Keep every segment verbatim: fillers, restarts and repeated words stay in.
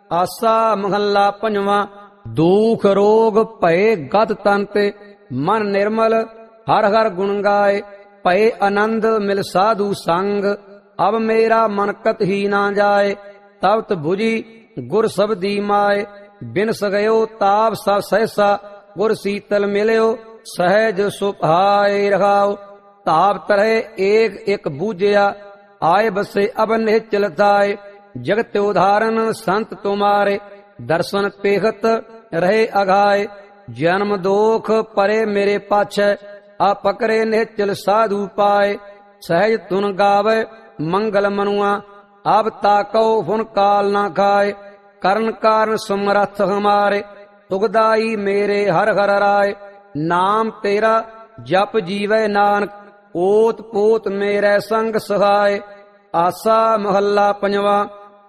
ਆਸਾ ਮਹੱਲਾ ਪੰਜਵਾਂ। ਦੁਖ ਰੋਗ ਭਏ ਗਤ ਤਨ ਤੇ, ਮਨ ਨਿਰਮਲ ਹਰ ਹਰ ਗੁਣ ਗਾਏ। ਭਏ ਆਨੰਦ ਮਿਲ ਸਾਧੂ ਸੰਗ, ਅਬ ਮੇਰਾ ਮਨ ਕਤ ਹੀ ਨਾ ਜਾਏ। ਤਬਤ ਬੁਝੀ ਗੁਰ ਸਬਦੀ ਮਾਏ, ਬਿਨ ਸਗਿਓ ਤਾਪ ਸਭ ਸਹਿਸਾ। ਗੁਰ ਸੀਤਲ ਮਿਲਿਓ ਸਹਿਜ ਸੁਭਾਏ ਰਹਾਉ। ਤਾਪ ਤਰਹਿ ਏਕ ਇਕ ਬੂਝਿਆ, ਆਏ ਬਸੇ ਅਬ ਨਿਹਚਲ ਥਾਏ। ਜਗਤ ਉਧਾਰਨ ਸੰਤ ਤੁਮਾਰੇ, ਦਰਸ਼ਨ ਪੇਖਤ ਰਹੇ ਅਘਾਏ। ਜਨਮ ਦੋਖ ਪਰੇ ਮੇਰੇ ਪਾਛੈ, ਆ ਪਕਰੇ ਨਿਹਚਲ ਸਾਧੂ ਪਾਏ। ਸਹਿਜ ਤੁਨ ਗਾਵੇ ਮੰਗਲ ਮਨੁਆ, ਅਬ ਤਾਕਉ ਹੁਨ ਕਾਲ ਨਾ ਖਾਏ। ਕਰਨ ਕਾਰਨ ਸਮਰੱਥ ਹਮਾਰੇ, ਤੁਗਦਾਈ ਮੇਰੇ ਹਰ ਹਰ ਰਾਏ। ਨਾਮ ਤੇਰਾ ਜਪ ਜੀਵੈ ਨਾਨਕ, ਓਤ ਪੋਤ ਮੇਰੇ ਸੰਗ ਸਹਾਏ। ਆਸਾ ਮਹੱਲਾ ਪੰਜਵਾਂ।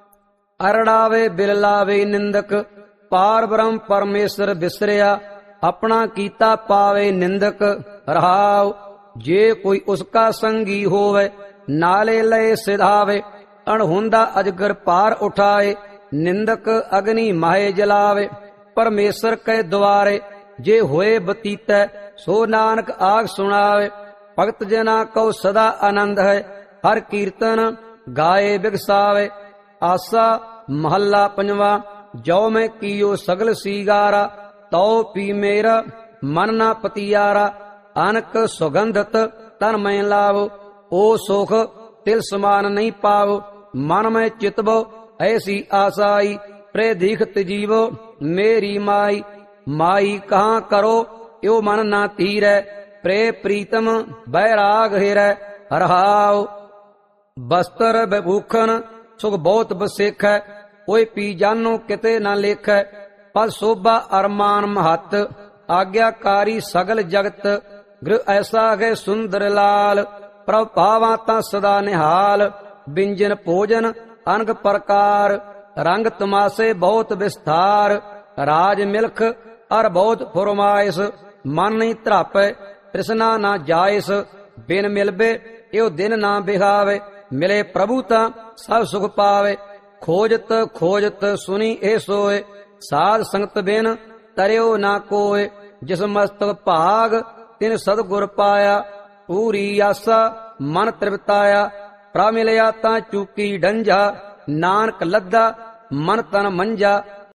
ਅਰੜਾਵੇ ਬਿਰਲਾਵੇ ਨਿੰਦਕ, ਪਾਰ ਬ੍ਰਹਮ ਪਰਮੇਸ਼ਰ ਬਿਸਰਿਆ। ਆਪਣਾ ਕੀਤਾ ਪਾਵੇ ਨਿੰਦਕ ਰਹਾਉ। ਜੇ ਕੋਈ ਉਸਕਾ ਸੰਗੀ ਹੋਵੇ, ਨਾਲੇ ਲਏ ਸਿਧਾਵੇ। ਅਣਹੁੰਦਾ ਅਜਗਰ ਪਾਰ ਉਠਾਏ, ਨਿੰਦਕ ਅਗਨੀ ਮਾਹੇ ਜਲਾਵੇ। ਪਰਮੇਸ਼ਰ ਕੈ ਦੁਆਰੇ ਜੇ ਹੋਏ ਬਤੀਤੈ, ਸੋ ਨਾਨਕ ਆਖ ਸੁਣਾਵੇ। ਭਗਤ ਜਨਾ ਕਉ ਸਦਾ ਆਨੰਦ ਹੈ, ਹਰ ਕੀਰਤਨ ਗਾਏ ਬਿਗਸਾਵੇ। ਆਸਾ ਮਹੱਲਾ ਪੰਜਵਾਂ। ਜੋ ਮੈਂ ਕੀਓ ਸਗਲ ਸੀਗਾਰਾ, ਤਉ ਪੀ ਮੇਰਾ ਮਨ ਨਾ ਪਤੀਆਰਾ। ਅਨਕ ਸੁਗੰਧਤ ਤਨ ਮੈਂ ਲਾਵੋ, ਓ ਸੁਖ ਤਿਲ ਸਮਾਨ ਨਹੀਂ ਪਾਵੋ। ਮਨ ਮੈਂ ਚਿਤਵੋ ਐਸੀ ਆਸਾਈ, ਪ੍ਰੇ ਦੀਖਤ ਜੀਵੋ ਮੇਰੀ ਮਾਈ। ਮਾਈ ਕਹਾਂ ਕਰੋ ਇਉ ਮਨ ਨਾ ਧੀਰੈ, ਪ੍ਰੇ ਪ੍ਰੀਤਮ ਬੈਰਾਗ ਹਿਰੈ ਰਹਾਉ। ਬਸਤਰ ਬਭੂਖਨ ਸੁਖ ਬਹੁਤ ਬਸੇਖੈ, ਓਏ ਪੀ ਜਾਨੋ ਕਿਤੇ ਨਾ ਲੇਖੈ। ਪਦ ਸੋਭਾ ਅਰਮਾਨ ਮਹੱਤ, ਆਗਿਆਕਾਰੀ ਸਗਲ ਜਗਤ। ਗ੍ਰਹਿ ਐਸਾ ਗਏ ਸੁੰਦਰ ਲਾਲ, ਪ੍ਰਭ ਭਾਵਾਂ ਤਾਂ ਸਦਾ ਨਿਹਾਲ। ਬਿੰਜਨ ਭੋਜਨ ਅਨਗ ਪ੍ਰਕਾਰ, ਰੰਗ ਤਮਾਸੇ ਬਹੁਤ ਵਿਸਥਾਰ। ਰਾਜ ਮਿਲਖ ਅਰ ਬਹੁਤ ਫੁਰਮਾਇਸ, ਮਨ ਨਹੀਂ ਧਰਾਪੈ ਤ੍ਰਿਸ਼ਨਾ ਨਾ ਜਾਇਸ। ਬਿਨ ਮਿਲਬੇ ਇਉ ਦਿਨ ਨਾ ਬਿਹਾਵੇ, ਮਿਲੇ ਪ੍ਰਭੂ ਤਾਂ ਸਭ ਸੁਖ ਪਾਵੇ। ਖੋਜਤ ਖੋਜਤ ਸੁਣੀ ਇਹ ਸੋਏ, ਸਾਧ ਸੰਗਤ ਬਿਨ ਤਰਿਓ ਨਾ ਕੋਏ। ਜਿਸ ਮਸਤਕ ਭਾਗ ਤਿਨ ਸਤਿਗੁਰ ਪਾਇਆ, ਪੂਰੀ ਆਸਾ ਮਨ ਤ੍ਰਿਪਤਾਇਆ। ਪ੍ਰਭ ਮਿਲਿਆ ਤਾਂ ਚੂਕੀ ਡੰਝਾ, ਨਾਨਕ ਲੱਦਾ ਮਨ ਤਨ ਮੰਝਾ।